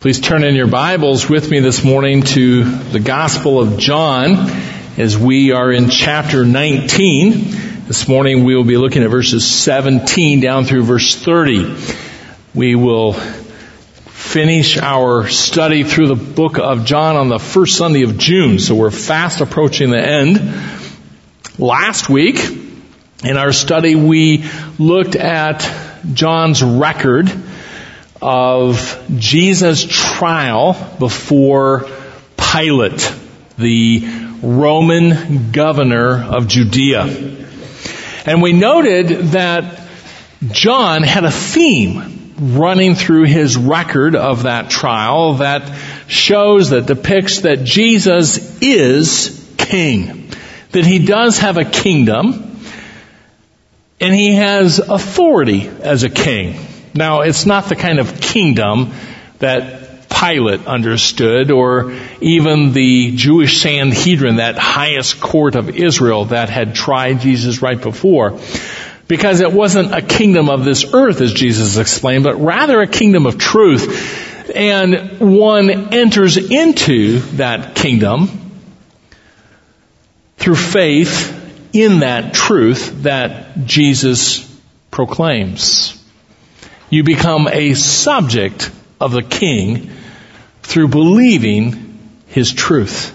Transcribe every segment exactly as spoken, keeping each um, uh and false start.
Please turn in your Bibles with me this morning to the Gospel of John as we are in chapter nineteen. This morning we will be looking at verses seventeen down through verse thirty. We will finish our study through the book of John on the first Sunday of June, so we're fast approaching the end. Last week in our study we looked at John's record of Jesus' trial before Pilate, the Roman governor of Judea. And we noted that John had a theme running through his record of that trial that shows, that depicts that Jesus is king, that he does have a kingdom, and he has authority as a king. Now, it's not the kind of kingdom that Pilate understood, or even the Jewish Sanhedrin, that highest court of Israel that had tried Jesus right before. Because it wasn't a kingdom of this earth, as Jesus explained, but rather a kingdom of truth. And one enters into that kingdom through faith in that truth that Jesus proclaims. You become a subject of the King through believing his truth.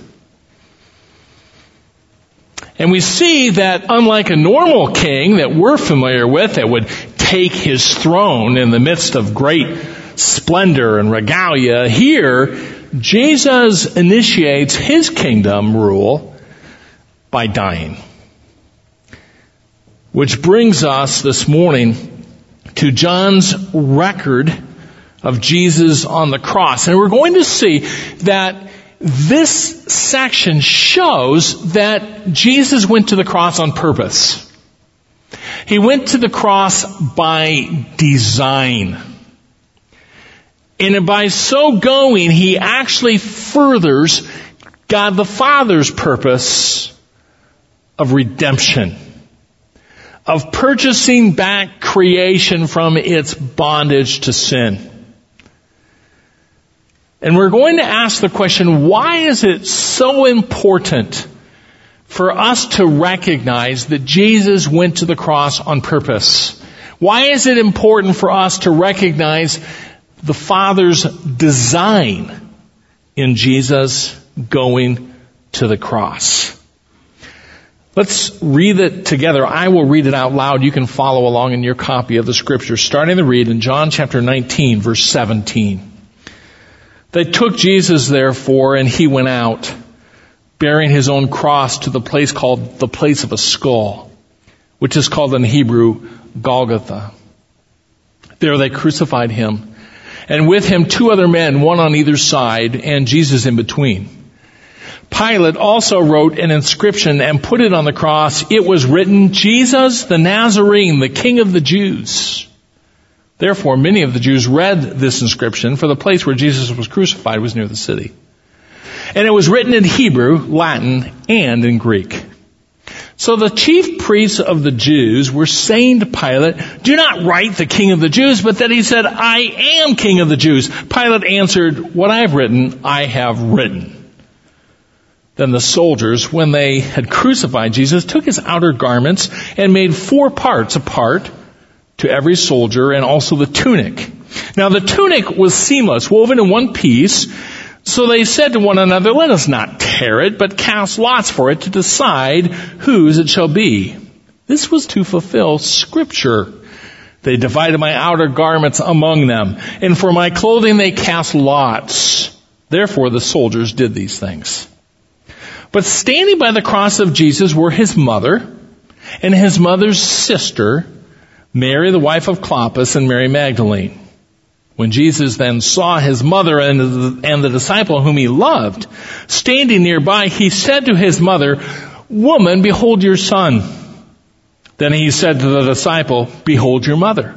And we see that unlike a normal king that we're familiar with, that would take his throne in the midst of great splendor and regalia, here Jesus initiates his kingdom rule by dying. Which brings us this morning to John's record of Jesus on the cross. And we're going to see that this section shows that Jesus went to the cross on purpose. He went to the cross by design. And by so going, he actually furthers God the Father's purpose of redemption, of purchasing back creation from its bondage to sin. And we're going to ask the question, why is it so important for us to recognize that Jesus went to the cross on purpose? Why is it important for us to recognize the Father's design in Jesus going to the cross? Let's read it together. I will read it out loud. You can follow along in your copy of the scripture. Starting to read in John chapter nineteen, verse seventeen. They took Jesus, therefore, and he went out, bearing his own cross to the place called the place of a skull, which is called in Hebrew Golgotha. There they crucified him, and with him two other men, one on either side, and Jesus in between. Pilate also wrote an inscription and put it on the cross. It was written, Jesus the Nazarene, the King of the Jews. Therefore, many of the Jews read this inscription, for the place where Jesus was crucified was near the city. And it was written in Hebrew, Latin, and in Greek. So the chief priests of the Jews were saying to Pilate, do not write the King of the Jews, but that he said, I am King of the Jews. Pilate answered, what I have written, I have written. Then the soldiers, when they had crucified Jesus, took his outer garments and made four parts, a part to every soldier, and also the tunic. Now the tunic was seamless, woven in one piece. So they said to one another, let us not tear it, but cast lots for it to decide whose it shall be. This was to fulfill Scripture. They divided my outer garments among them, and for my clothing they cast lots. Therefore the soldiers did these things. But standing by the cross of Jesus were his mother and his mother's sister, Mary, the wife of Clopas, and Mary Magdalene. When Jesus then saw his mother and the, and the disciple whom he loved standing nearby, he said to his mother, Woman, behold your son. Then he said to the disciple, Behold your mother.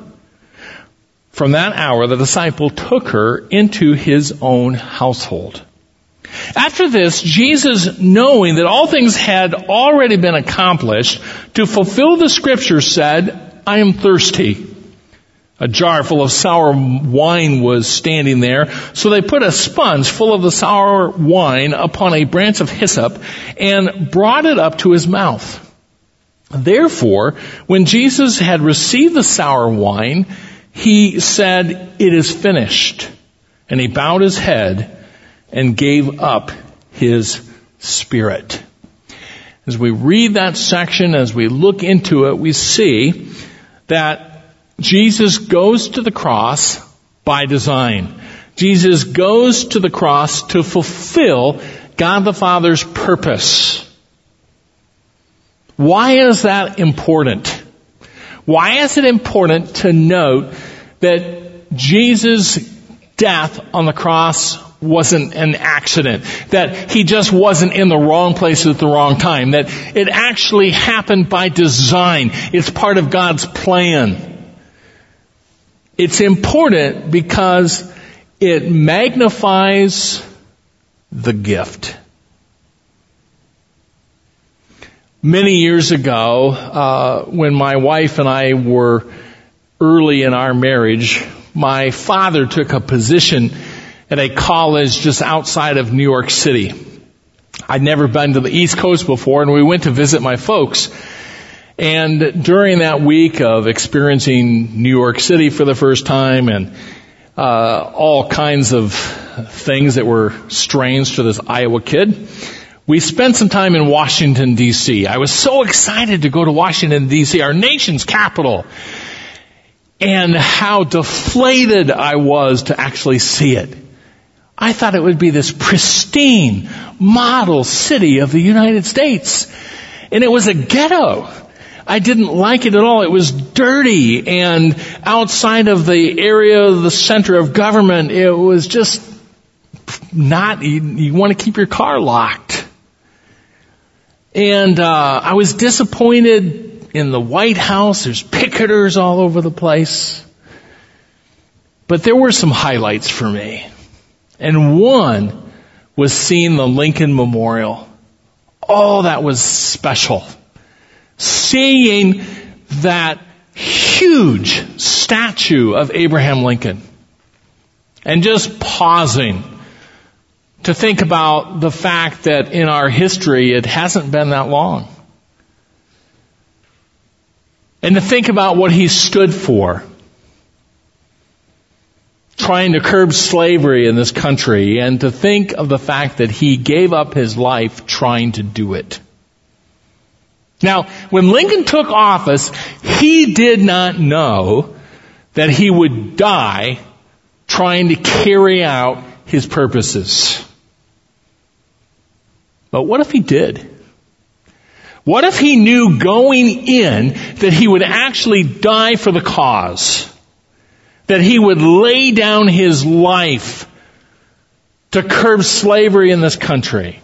From that hour, the disciple took her into his own household. After this, Jesus, knowing that all things had already been accomplished, to fulfill the scripture said, I am thirsty. A jar full of sour wine was standing there, so they put a sponge full of the sour wine upon a branch of hyssop and brought it up to his mouth. Therefore, when Jesus had received the sour wine, he said, "It is finished." And he bowed his head and gave up his spirit. As we read that section, as we look into it, we see that Jesus goes to the cross by design. Jesus goes to the cross to fulfill God the Father's purpose. Why is that important? Why is it important to note that Jesus' death on the cross wasn't an accident, that he just wasn't in the wrong place at the wrong time, that it actually happened by design? It's part of God's plan. It's important because it magnifies the gift. Many years ago, uh, when my wife and I were early in our marriage, my father took a position at a college just outside of New York City. I'd never been to the East Coast before, and we went to visit my folks. And during that week of experiencing New York City for the first time and uh, all kinds of things that were strange to this Iowa kid, we spent some time in Washington, D C I was so excited to go to Washington, D C, our nation's capital, and how deflated I was to actually see it. I thought it would be this pristine model city of the United States, and it was a ghetto. I didn't like it at all. It was dirty, and outside of the area of the center of government, it was just not, you, you want to keep your car locked. And uh I was disappointed in the White House. There's picketers all over the place. But there were some highlights for me. And one was seeing the Lincoln Memorial. Oh, that was special. Seeing that huge statue of Abraham Lincoln. And just pausing to think about the fact that in our history it hasn't been that long. And to think about what he stood for. Trying to curb slavery in this country, and to think of the fact that he gave up his life trying to do it. Now, when Lincoln took office, he did not know that he would die trying to carry out his purposes. But what if he did? What if he knew going in that he would actually die for the cause? That he would lay down his life to curb slavery in this country?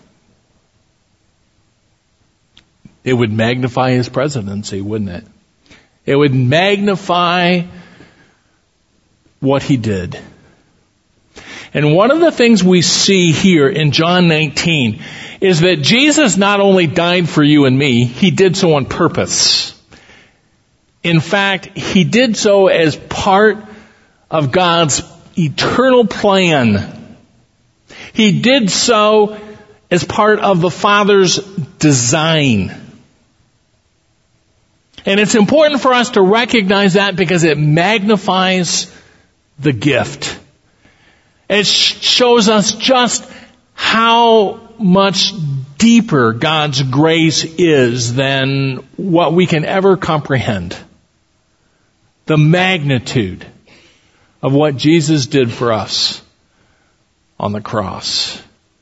It would magnify his presidency, wouldn't it? It would magnify what he did. And one of the things we see here in John nineteen is that Jesus not only died for you and me, he did so on purpose. In fact, he did so as part of God's eternal plan. He did so as part of the Father's design. And it's important for us to recognize that because it magnifies the gift. It shows us just how much deeper God's grace is than what we can ever comprehend. The magnitude of what Jesus did for us on the cross.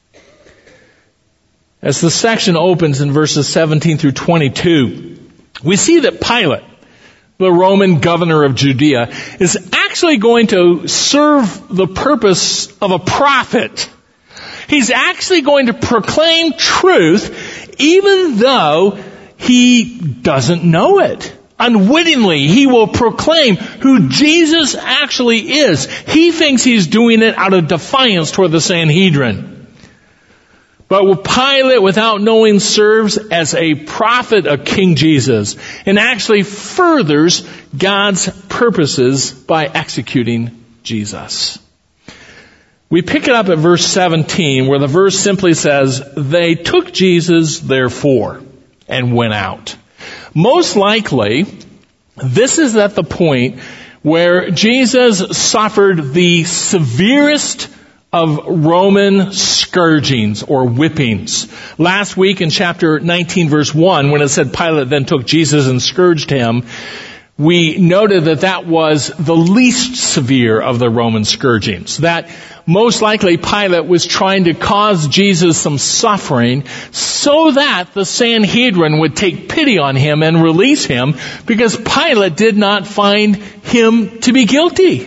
As the section opens in verses seventeen through twenty-two, we see that Pilate, the Roman governor of Judea, is actually going to serve the purpose of a prophet. He's actually going to proclaim truth even though he doesn't know it. Unwittingly, he will proclaim who Jesus actually is. He thinks he's doing it out of defiance toward the Sanhedrin. But Pilate, without knowing, serves as a prophet of King Jesus and actually furthers God's purposes by executing Jesus. We pick it up at verse seventeen, where the verse simply says, "They took Jesus, therefore, and went out." Most likely, this is at the point where Jesus suffered the severest of Roman scourgings or whippings. Last week in chapter nineteen, verse one, when it said Pilate then took Jesus and scourged him, we noted that that was the least severe of the Roman scourgings. That most likely Pilate was trying to cause Jesus some suffering so that the Sanhedrin would take pity on him and release him, because Pilate did not find him to be guilty.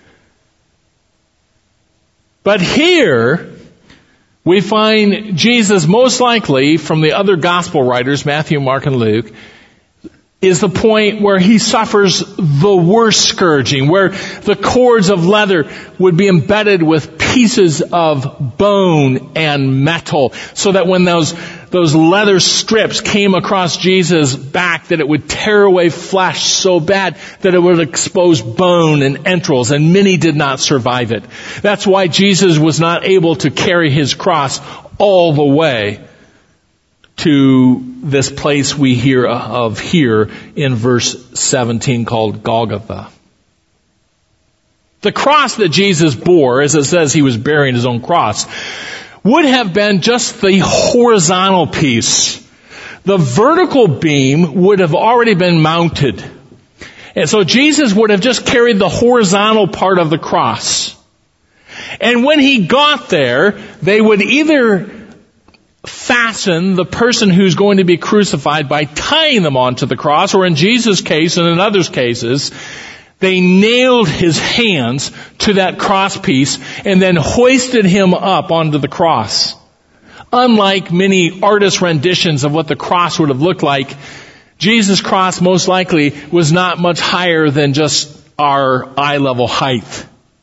But here we find Jesus, most likely from the other gospel writers, Matthew, Mark, and Luke, is the point where he suffers the worst scourging, where the cords of leather would be embedded with pieces of bone and metal, so that when those those leather strips came across Jesus' back, that it would tear away flesh so bad that it would expose bone and entrails, and many did not survive it. That's why Jesus was not able to carry his cross all the way to this place we hear of here in verse seventeen, called Golgotha. The cross that Jesus bore, as it says he was bearing his own cross, would have been just the horizontal piece. The vertical beam would have already been mounted. And so Jesus would have just carried the horizontal part of the cross. And when he got there, they would either fasten the person who's going to be crucified by tying them onto the cross, or in Jesus' case and in others' cases, they nailed his hands to that cross piece and then hoisted him up onto the cross. Unlike many artist renditions of what the cross would have looked like, Jesus' cross most likely was not much higher than just our eye level height.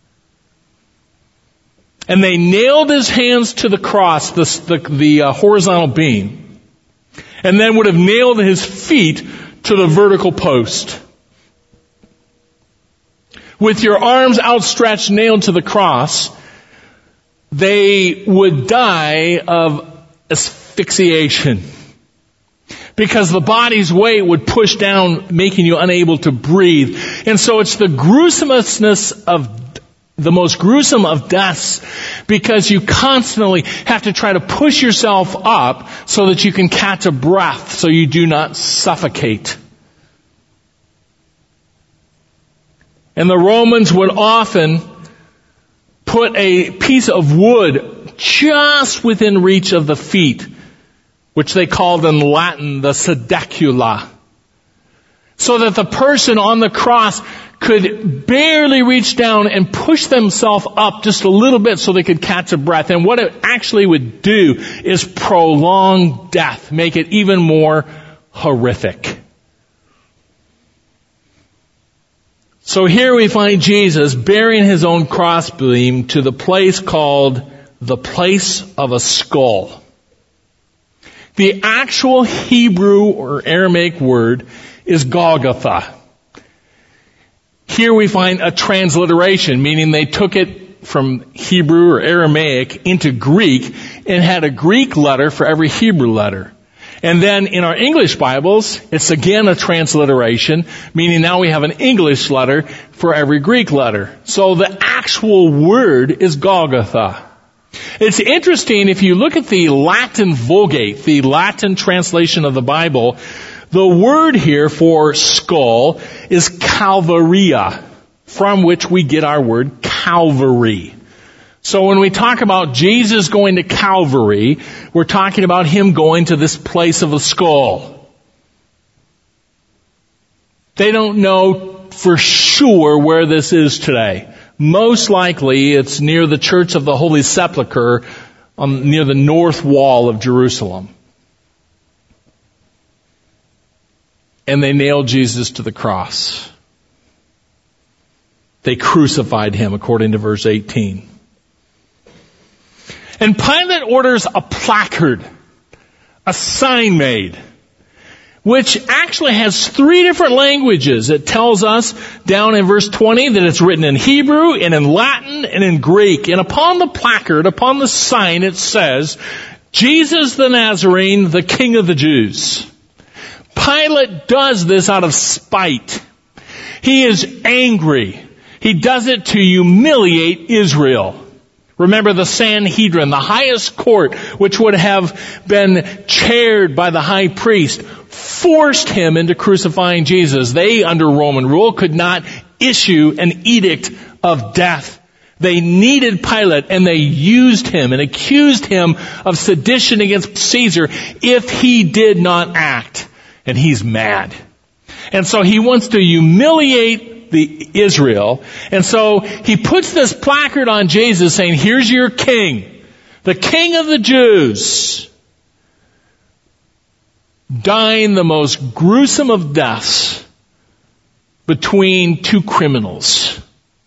And they nailed his hands to the cross, the, the, the uh, horizontal beam, and then would have nailed his feet to the vertical post. With your arms outstretched, nailed to the cross, they would die of asphyxiation, because the body's weight would push down, making you unable to breathe. And so it's the gruesomeness of the most gruesome of deaths, because you constantly have to try to push yourself up so that you can catch a breath, so you do not suffocate. And the Romans would often put a piece of wood just within reach of the feet, which they called in Latin the sedecula, so that the person on the cross could barely reach down and push themselves up just a little bit so they could catch a breath. And what it actually would do is prolong death, make it even more horrific. So here we find Jesus bearing his own crossbeam to the place called the place of a skull. The actual Hebrew or Aramaic word is Golgotha. Here we find a transliteration, meaning they took it from Hebrew or Aramaic into Greek and had a Greek letter for every Hebrew letter. And then in our English Bibles, it's again a transliteration, meaning now we have an English letter for every Greek letter. So the actual word is Golgotha. It's interesting, if you look at the Latin Vulgate, the Latin translation of the Bible, the word here for skull is Calvaria, from which we get our word Calvary. So when we talk about Jesus going to Calvary, we're talking about him going to this place of a skull. They don't know for sure where this is today. Most likely it's near the Church of the Holy Sepulchre, um, near the north wall of Jerusalem. And they nailed Jesus to the cross. They crucified him, according to verse eighteen. And Pilate orders a placard, a sign made, which actually has three different languages. It tells us down in verse twenty that it's written in Hebrew and in Latin and in Greek. And upon the placard, upon the sign, it says, Jesus the Nazarene, the King of the Jews. Pilate does this out of spite. He is angry. He does it to humiliate Israel. Remember the Sanhedrin, the highest court, which would have been chaired by the high priest, forced him into crucifying Jesus. They, under Roman rule, could not issue an edict of death. They needed Pilate, and they used him and accused him of sedition against Caesar if he did not act. And he's mad. And so he wants to humiliate the Israel. And so he puts this placard on Jesus saying, here's your king, the King of the Jews, dying the most gruesome of deaths between two criminals.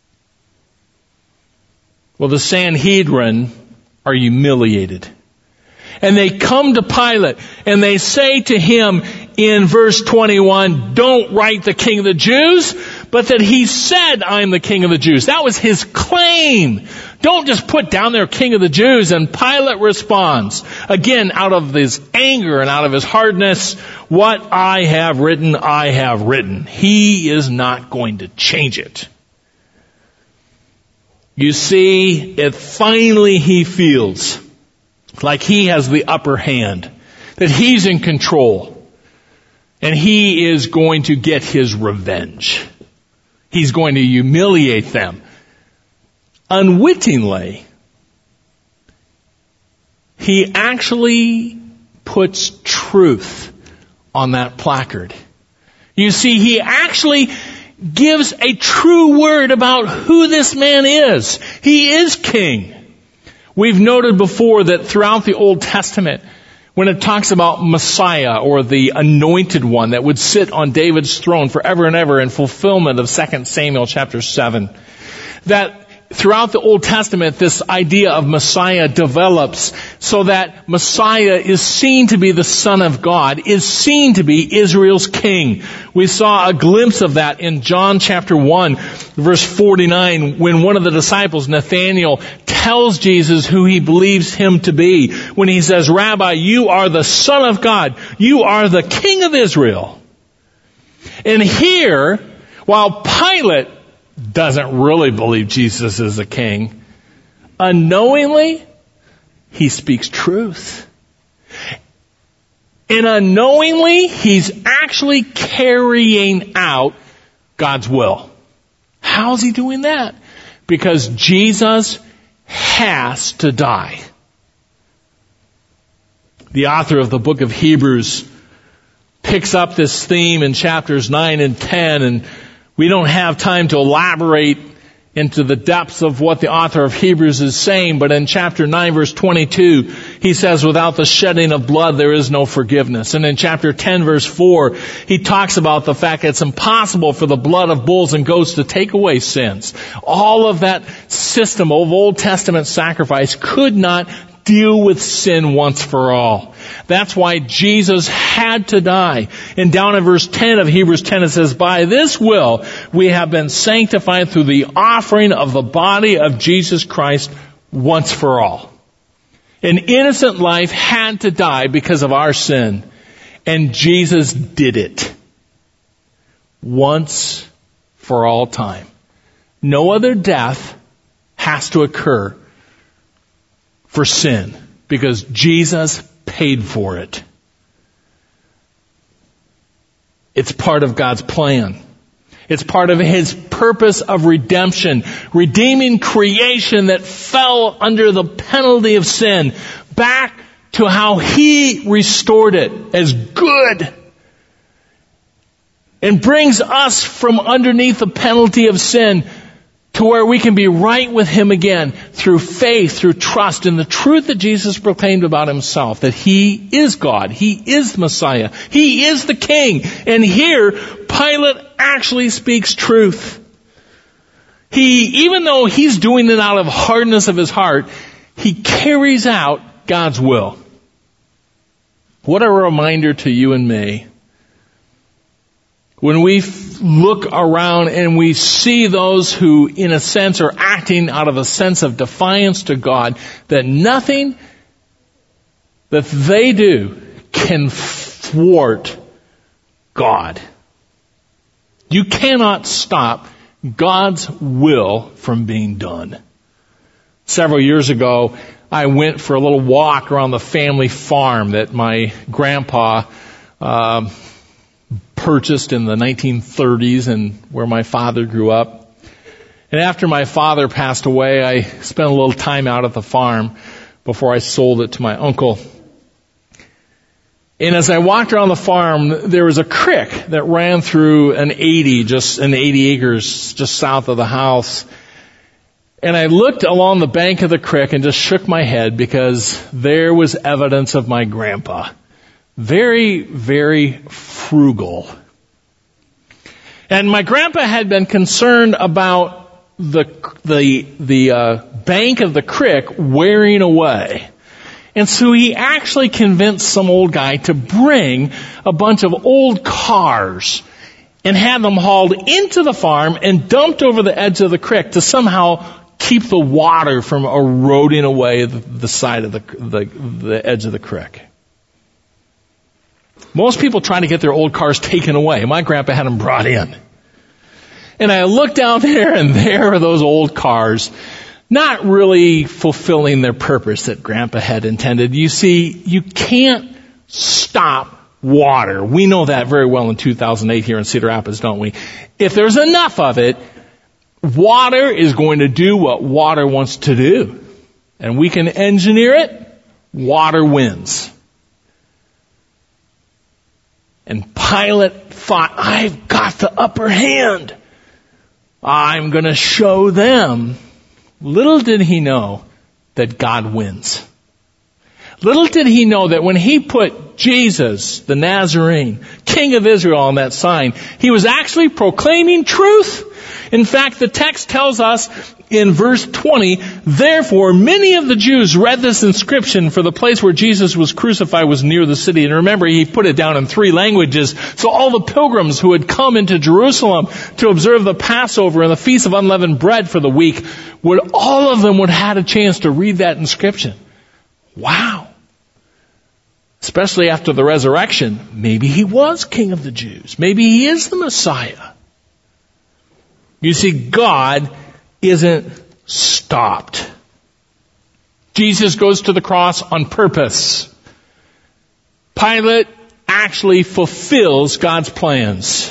Well, the Sanhedrin are humiliated. And they come to Pilate and they say to him in verse twenty-one, don't write the King of the Jews, but that he said, I'm the King of the Jews. That was his claim. Don't just put down there King of the Jews. And Pilate responds, again, out of his anger and out of his hardness, what I have written, I have written. He is not going to change it. You see, it finally he feels like he has the upper hand, that he's in control, and he is going to get his revenge. He's going to humiliate them. Unwittingly, he actually puts truth on that placard. You see, he actually gives a true word about who this man is. He is king. We've noted before that throughout the Old Testament, when it talks about Messiah or the anointed one that would sit on David's throne forever and ever in fulfillment of Second Samuel chapter seven, that throughout the Old Testament, this idea of Messiah develops so that Messiah is seen to be the Son of God, is seen to be Israel's king. We saw a glimpse of that in John chapter one, verse forty-nine, when one of the disciples, Nathanael, tells Jesus who he believes him to be. When he says, Rabbi, you are the Son of God. You are the King of Israel. And here, while Pilate doesn't really believe Jesus is a king, unknowingly, he speaks truth. And unknowingly, he's actually carrying out God's will. How's he doing that? Because Jesus has to die. The author of the book of Hebrews picks up this theme in chapters nine and ten, and we don't have time to elaborate into the depths of what the author of Hebrews is saying, but in chapter nine, verse twenty-two, he says, without the shedding of blood, there is no forgiveness. And in chapter ten, verse four, he talks about the fact that it's impossible for the blood of bulls and goats to take away sins. All of that system of Old Testament sacrifice could not deal with sin once for all. That's why Jesus had to die. And down in verse ten of Hebrews ten, it says, by this will we have been sanctified through the offering of the body of Jesus Christ once for all. An innocent life had to die because of our sin. And Jesus did it. Once for all time. No other death has to occur for sin, because Jesus paid for it. It's part of God's plan. It's part of His purpose of redemption, redeeming creation that fell under the penalty of sin back to how He restored it as good, and brings us from underneath the penalty of sin to where we can be right with Him again through faith, through trust in the truth that Jesus proclaimed about Himself, that He is God, He is the Messiah, He is the King. And here, Pilate actually speaks truth. He, even though he's doing it out of hardness of his heart, He carries out God's will. What a reminder to you and me. When we look around and we see those who, in a sense, are acting out of a sense of defiance to God, that nothing that they do can thwart God. You cannot stop God's will from being done. Several years ago, I went for a little walk around the family farm that my grandpa uh, purchased in the nineteen thirties and where my father grew up. And after my father passed away, I spent a little time out at the farm before I sold it to my uncle. And as I walked around the farm, there was a creek that ran through an eighty, just an eighty acres just south of the house. And I looked along the bank of the creek and just shook my head because there was evidence of my grandpa. Very, very frugal. And my grandpa had been concerned about the the the uh, bank of the creek wearing away. And so he actually convinced some old guy to bring a bunch of old cars and have them hauled into the farm and dumped over the edge of the creek to somehow keep the water from eroding away the, the side of the, the the edge of the creek. Most people try to get their old cars taken away. My grandpa had them brought in. And I looked down there, and there are those old cars, not really fulfilling their purpose that Grandpa had intended. You see, you can't stop water. We know that very well in two thousand eight here in Cedar Rapids, don't we? If there's enough of it, water is going to do what water wants to do. And we can engineer it, water wins. And Pilate thought, I've got the upper hand. I'm going to show them. Little did he know that God wins. Little did he know that when he put Jesus, the Nazarene, King of Israel, on that sign, he was actually proclaiming truth. In fact, the text tells us in verse twenty, therefore many of the Jews read this inscription, for the place where Jesus was crucified was near the city. And remember, he put it down in three languages. So all the pilgrims who had come into Jerusalem to observe the Passover and the Feast of Unleavened Bread for the week, would all of them would have had a chance to read that inscription. Wow. Especially after the resurrection, maybe he was King of the Jews. Maybe he is the Messiah. You see, God isn't stopped. Jesus goes to the cross on purpose. Pilate actually fulfills God's plans.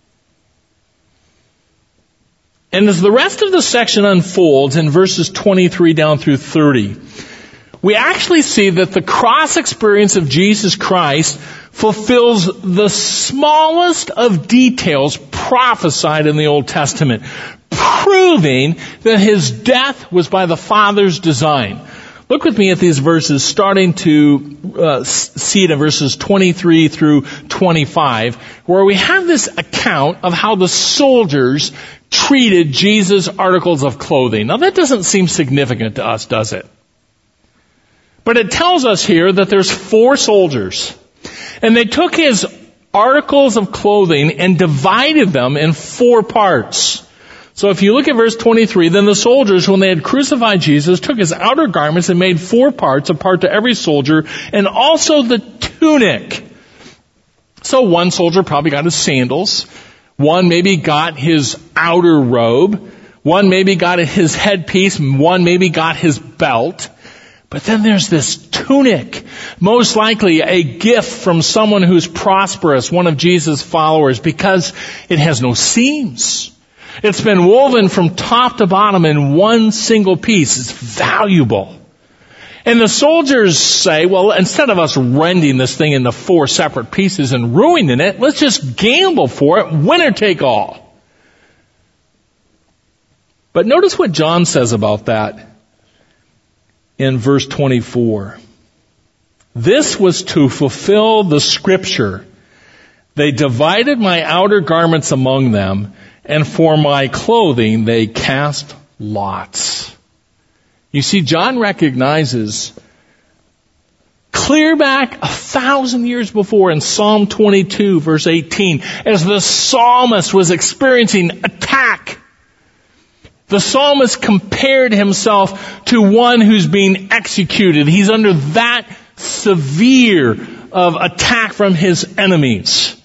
And as the rest of the section unfolds in verses twenty-three down through thirty, we actually see that the cross experience of Jesus Christ fulfills the smallest of details prophesied in the Old Testament, proving that his death was by the Father's design. Look with me at these verses, starting to uh, see it in verses twenty-three through twenty-five, where we have this account of how the soldiers treated Jesus' articles of clothing. Now that doesn't seem significant to us, does it? But it tells us here that there's four soldiers, and they took his articles of clothing and divided them in four parts. So if you look at verse twenty-three, then the soldiers, when they had crucified Jesus, took his outer garments and made four parts, a part to every soldier, and also the tunic. So one soldier probably got his sandals. One maybe got his outer robe. One maybe got his headpiece. One maybe got his belt. But then there's this tunic, most likely a gift from someone who's prosperous, one of Jesus' followers, because it has no seams. It's been woven from top to bottom in one single piece. It's valuable. And the soldiers say, well, instead of us rending this thing into four separate pieces and ruining it, let's just gamble for it, winner take all. But notice what John says about that in verse twenty-four. This was to fulfill the scripture. They divided my outer garments among them, and for my clothing they cast lots. You see, John recognizes clear back a thousand years before in Psalm twenty-two, verse eighteen, as the psalmist was experiencing attack, the psalmist compared himself to one who's being executed. He's under that severe of attack from his enemies.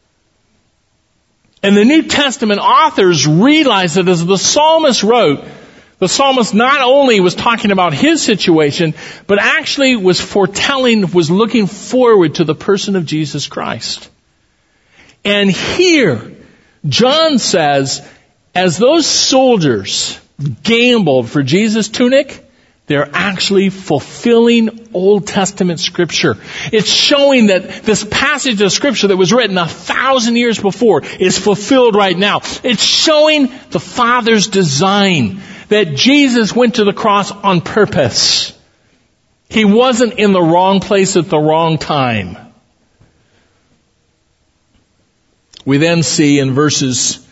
And the New Testament authors realized that as the psalmist wrote, the psalmist not only was talking about his situation, but actually was foretelling, was looking forward to the person of Jesus Christ. And here, John says, as those soldiers gambled for Jesus' tunic, they're actually fulfilling Old Testament Scripture. It's showing that this passage of Scripture that was written a thousand years before is fulfilled right now. It's showing the Father's design, that Jesus went to the cross on purpose. He wasn't in the wrong place at the wrong time. We then see in verses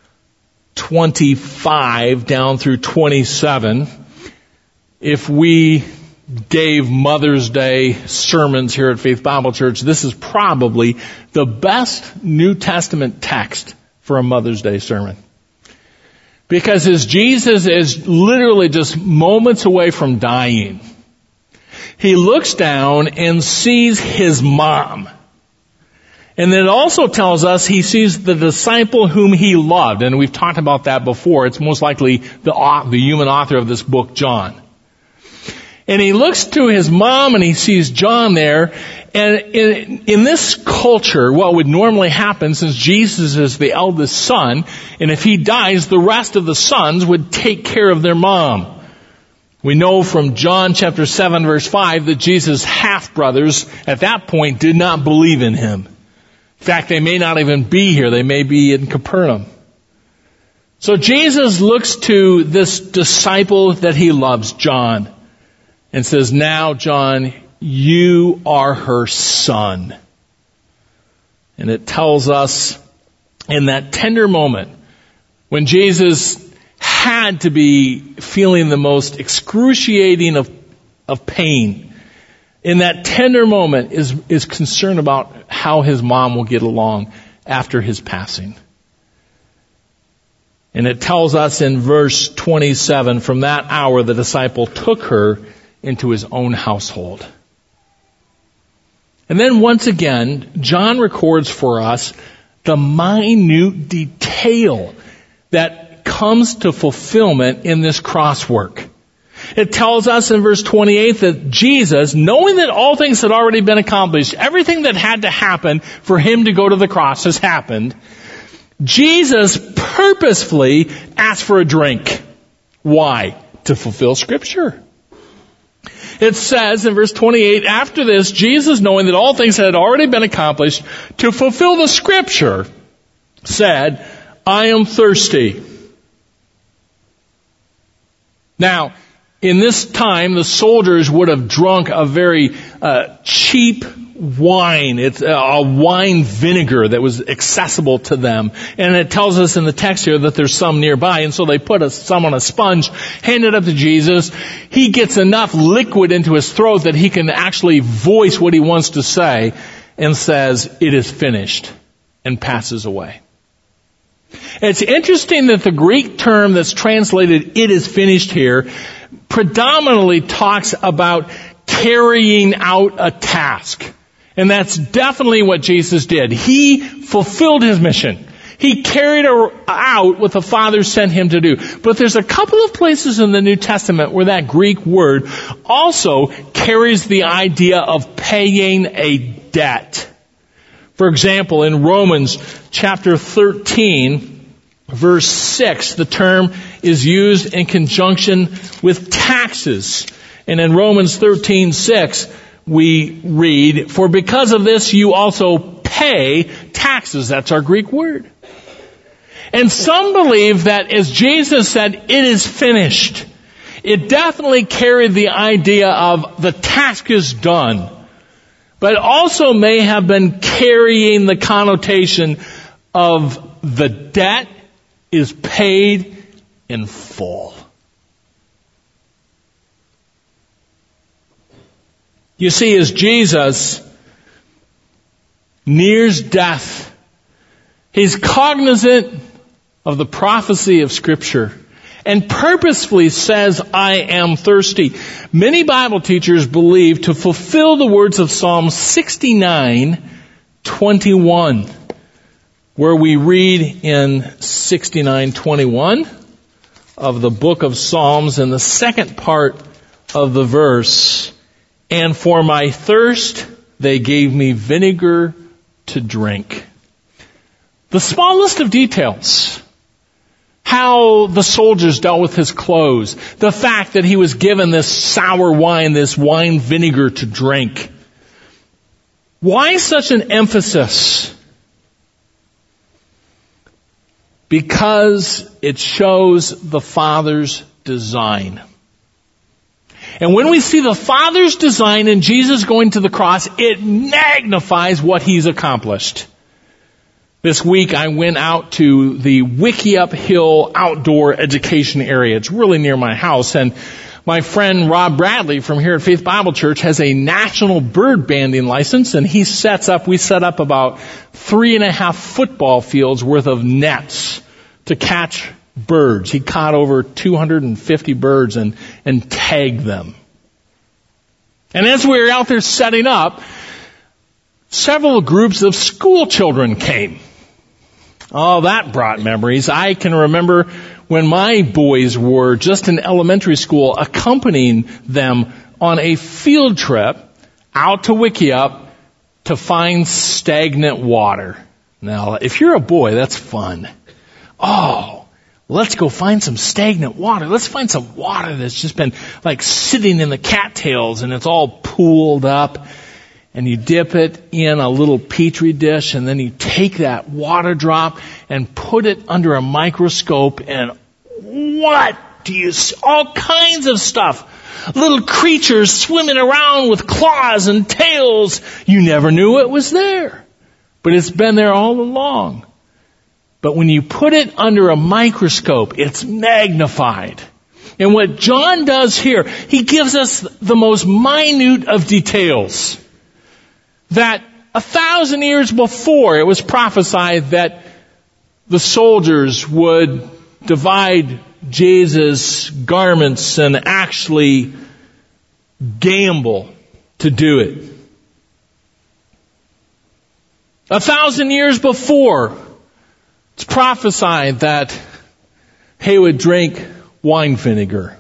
twenty-five down through twenty-seven, if we gave Mother's Day sermons here at Faith Bible Church, this is probably the best New Testament text for a Mother's Day sermon. Because as Jesus is literally just moments away from dying, he looks down and sees his mom. And then it also tells us he sees the disciple whom he loved. And we've talked about that before. It's most likely the, the human author of this book, John. And he looks to his mom and he sees John there. And in, in this culture, what would normally happen, since Jesus is the eldest son, and if he dies, the rest of the sons would take care of their mom. We know from John chapter seven, verse five, that Jesus' half-brothers at that point did not believe in him. In fact, they may not even be here. They may be in Capernaum. So Jesus looks to this disciple that he loves, John, and says, "Now, John, you are her son." And it tells us in that tender moment when Jesus had to be feeling the most excruciating of, of pain, in that tender moment is, is concerned about how his mom will get along after his passing. And it tells us in verse twenty-seven, from that hour the disciple took her into his own household. And then once again, John records for us the minute detail that comes to fulfillment in this cross work. It tells us in verse twenty-eight that Jesus, knowing that all things had already been accomplished, everything that had to happen for him to go to the cross has happened, Jesus purposefully asked for a drink. Why? To fulfill Scripture. It says in verse twenty-eight, after this, Jesus, knowing that all things had already been accomplished, to fulfill the Scripture, said, "I am thirsty." Now, in this time, the soldiers would have drunk a very uh, cheap wine. It's a wine vinegar that was accessible to them. And it tells us in the text here that there's some nearby. And so they put a, some on a sponge, hand it up to Jesus. He gets enough liquid into his throat that he can actually voice what he wants to say and says, "It is finished," and passes away. It's interesting that the Greek term that's translated "it is finished" here predominantly talks about carrying out a task. And that's definitely what Jesus did. He fulfilled his mission. He carried out what the Father sent him to do. But there's a couple of places in the New Testament where that Greek word also carries the idea of paying a debt. For example, in Romans chapter thirteen, verse six, the term is used in conjunction with taxes. And in Romans thirteen six, we read, "For because of this you also pay taxes." That's our Greek word. And some believe that as Jesus said, "It is finished," it definitely carried the idea of the task is done. But it also may have been carrying the connotation of the debt is paid in full. You see, as Jesus nears death, he's cognizant of the prophecy of Scripture and purposefully says, I am thirsty. Many Bible teachers believe to fulfill the words of Psalm sixty-nine twenty-one, where we read in sixty-nine twenty-one of the book of Psalms in the second part of the verse, and for my thirst they gave me vinegar to drink. The smallest of details. How the soldiers dealt with his clothes. The fact that he was given this sour wine, this wine vinegar to drink. Why such an emphasis? Because it shows the Father's design. And when we see the Father's design in Jesus going to the cross, it magnifies what He's accomplished. This week I went out to the Wickiup Hill outdoor education area. It's really near my house. And my friend Rob Bradley from here at Faith Bible Church has a national bird banding license, and he sets up, we set up about three and a half football fields worth of nets to catch birds. He caught over two hundred fifty birds and, and tagged them. And as we were out there setting up, several groups of school children came. Oh, that brought memories. I can remember when my boys were just in elementary school, accompanying them on a field trip out to Wickiup to find stagnant water. Now, if you're a boy, that's fun. Oh, let's go find some stagnant water. Let's find some water that's just been like sitting in the cattails and it's all pooled up. And you dip it in a little petri dish, and then you take that water drop and put it under a microscope, and what do you see? All kinds of stuff. Little creatures swimming around with claws and tails. You never knew it was there. But it's been there all along. But when you put it under a microscope, it's magnified. And what John does here, he gives us the most minute of details. That a thousand years before it was prophesied that the soldiers would divide Jesus' garments and actually gamble to do it. A thousand years before, it's prophesied that he would drink wine vinegar.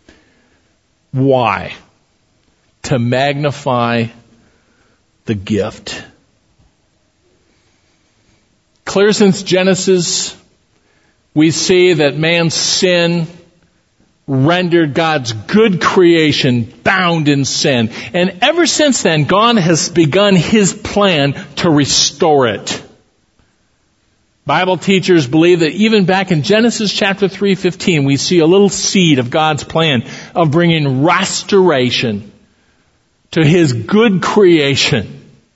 Why? To magnify the gift. Clear since Genesis, we see that man's sin rendered God's good creation bound in sin. And ever since then, God has begun His plan to restore it. Bible teachers believe that even back in Genesis chapter three fifteen, we see a little seed of God's plan of bringing restoration to His good creation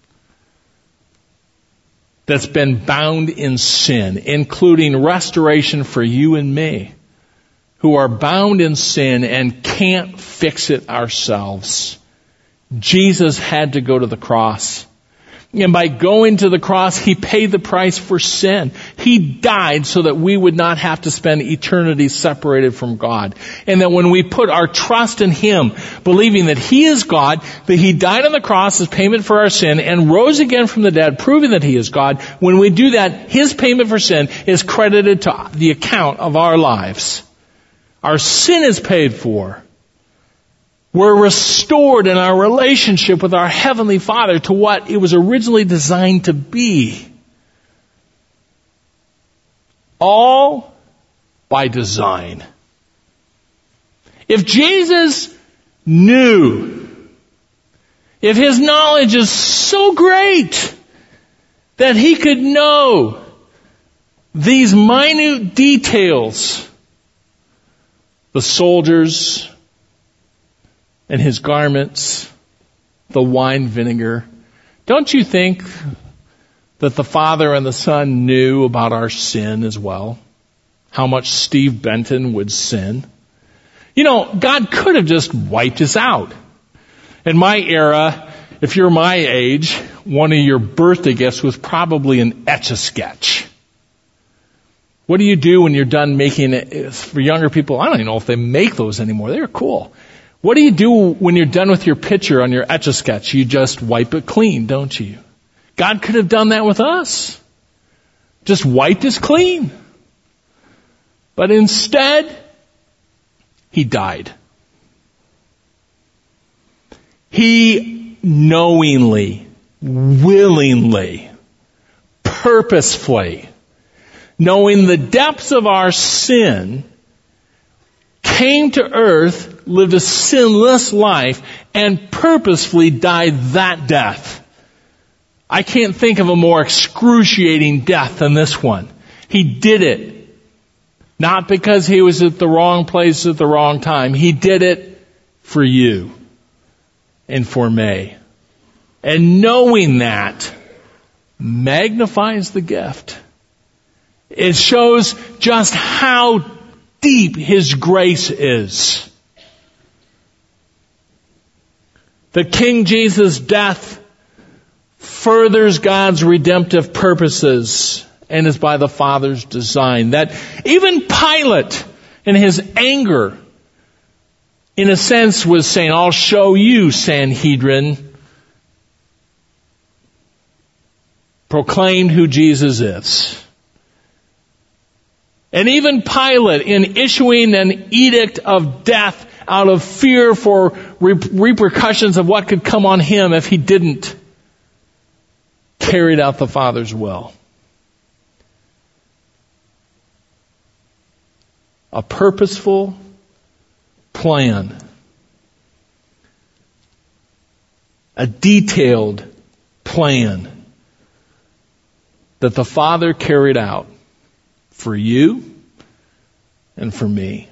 that's been bound in sin, including restoration for you and me, who are bound in sin and can't fix it ourselves. Jesus had to go to the cross. And by going to the cross, He paid the price for sin. He died so that we would not have to spend eternity separated from God. And that when we put our trust in Him, believing that He is God, that He died on the cross as payment for our sin and rose again from the dead, proving that He is God, when we do that, His payment for sin is credited to the account of our lives. Our sin is paid for. We're restored in our relationship with our Heavenly Father to what it was originally designed to be. All by design. If Jesus knew, if His knowledge is so great that He could know these minute details, the soldiers and His garments, the wine vinegar. Don't you think that the Father and the Son knew about our sin as well? How much Steve Benton would sin? You know, God could have just wiped us out. In my era, if you're my age, one of your birthday gifts was probably an Etch-a-Sketch. What do you do when you're done making it? For younger people, I don't even know if they make those anymore. They're cool. What do you do when you're done with your picture on your Etch-a-Sketch? You just wipe it clean, don't you? God could have done that with us. Just wiped us clean. But instead, He died. He knowingly, willingly, purposefully, knowing the depths of our sin, came to earth, lived a sinless life, and purposefully died that death. I can't think of a more excruciating death than this one. He did it. Not because He was at the wrong place at the wrong time. He did it for you and for me. And knowing that magnifies the gift. It shows just how deep His grace is. The King Jesus' death furthers God's redemptive purposes and is by the Father's design. That even Pilate, in his anger, in a sense was saying, I'll show you, Sanhedrin, proclaimed who Jesus is. And even Pilate, in issuing an edict of death out of fear for re- repercussions of what could come on him if he didn't, carried out the Father's will. A purposeful plan. A detailed plan that the Father carried out for you and for me.